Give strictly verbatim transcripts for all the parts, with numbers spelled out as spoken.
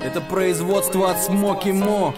Это производство от Смоки Мо.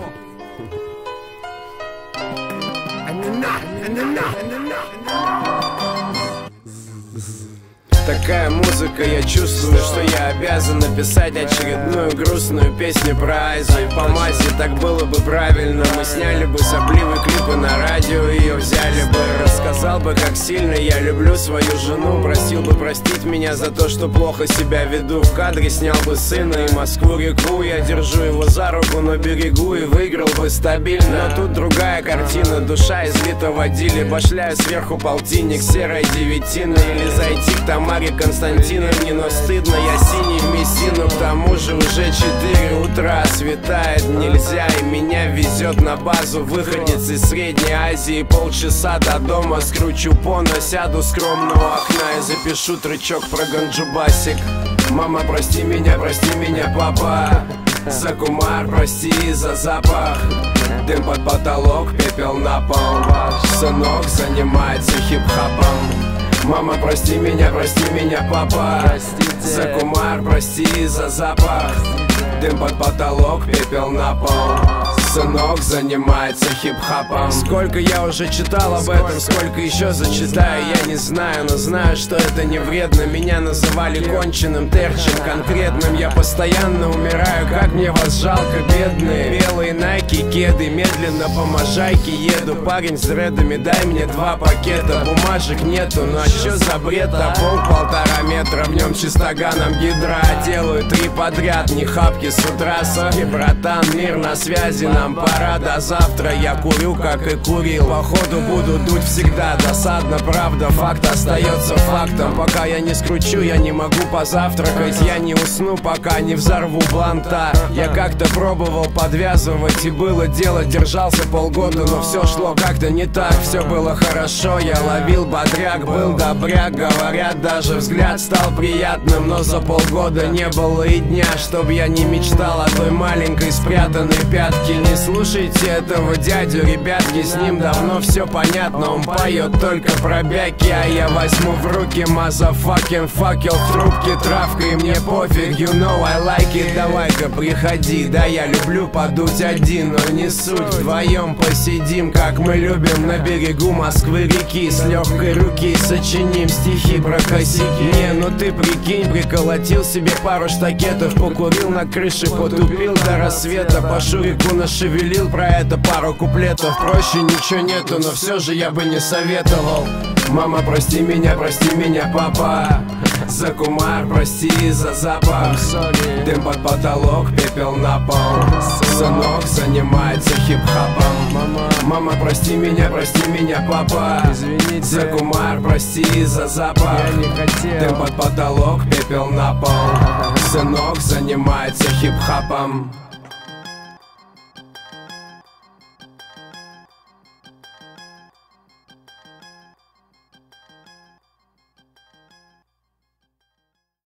Такая музыка, я чувствую, что я обязан написать очередную грустную песню про Айзу. И по мазе так было бы правильно. Мы сняли бы сопливые клипы на радио, ее взяли бы. Рассказал бы, как сильно я люблю свою жену. Просил бы простить меня за то, что плохо себя веду. В кадре снял бы сына и Москву-реку. Я держу его за руку на берегу и выиграл бы стабильно. Но тут другая картина, душа излита в водиле. Башляю сверху полтинник серой девятины. Или зайти к Тамаре Константиновне, но стыдно, я синий в Мессину. К тому же уже четыре утра, светает нельзя, и меня везет на базу выходец из Средней Азии. Полчаса до дома, скручу поно, сяду скромно у окна и запишу трючок про ганджубасик. Мама, прости меня, прости меня, папа, за кумар, прости за запах. Дым под потолок, пепел на пол. Сынок занимается хип-хопом. Мама, прости меня, прости меня, папа, простите. За кумар, прости за запах. Дым под потолок, пепел на пол. Сынок занимается хип-хопом. Сколько я уже читал об этом, сколько еще зачитаю, я не знаю, но знаю, что это не вредно. Меня называли конченым, терчем конкретным. Я постоянно умираю, как мне вас жалко, бедные. Белые найки, кеды, медленно по можайке еду. Парень с дредами, дай мне два пакета. Бумажек нету, ну а чё за бред? А пол полтора метра, в нем чистоганом гидра. Делаю три подряд, не хапки с утра. Сори, братан, мир на связи, нам пора до завтра. Я курю, как и курил, походу буду дуть всегда. Досадно, правда, факт остается фактом. Пока я не скручу, я не могу позавтракать. Я не усну, пока не взорву бланта. Я как-то пробовал подвязывать, и было дело, держался полгода, но все шло как-то не так. Все было хорошо, я ловил бодряк, был добряк. Говорят, даже взгляд стал приятным, но за полгода не было и дня, чтоб я не мечтал о той маленькой спрятанной пятке. Не слушайте этого дядю, ребятки, с ним давно все понятно. Он поет только про бяки, а я возьму в руки мазафакин факел в трубке, травка, и мне пофиг, you know I like it. Давай-ка приходи, да я люблю подуть один, но не суть. Вдвоем посидим, как мы любим, на берегу Москвы-реки. С легкой руки сочиним стихи про косяки. Не, ну ты прикинь, приколотил себе пару штакетов, покурил на крыше, потупил до рассвета, по шурику нашевелил про это пару куплетов. Проще ничего нету, но все же я бы не советовал. Мама, прости меня, прости меня, папа, за кумар, прости за запах. Дым под потолок, пепел на пол. Сынок занимается хип-хопом. Мама, прости меня, прости меня, папа, извините. За кумар, прости за запах. Я не хотел. Дым под потолок, пепел на пол. Сынок занимается хип-хопом.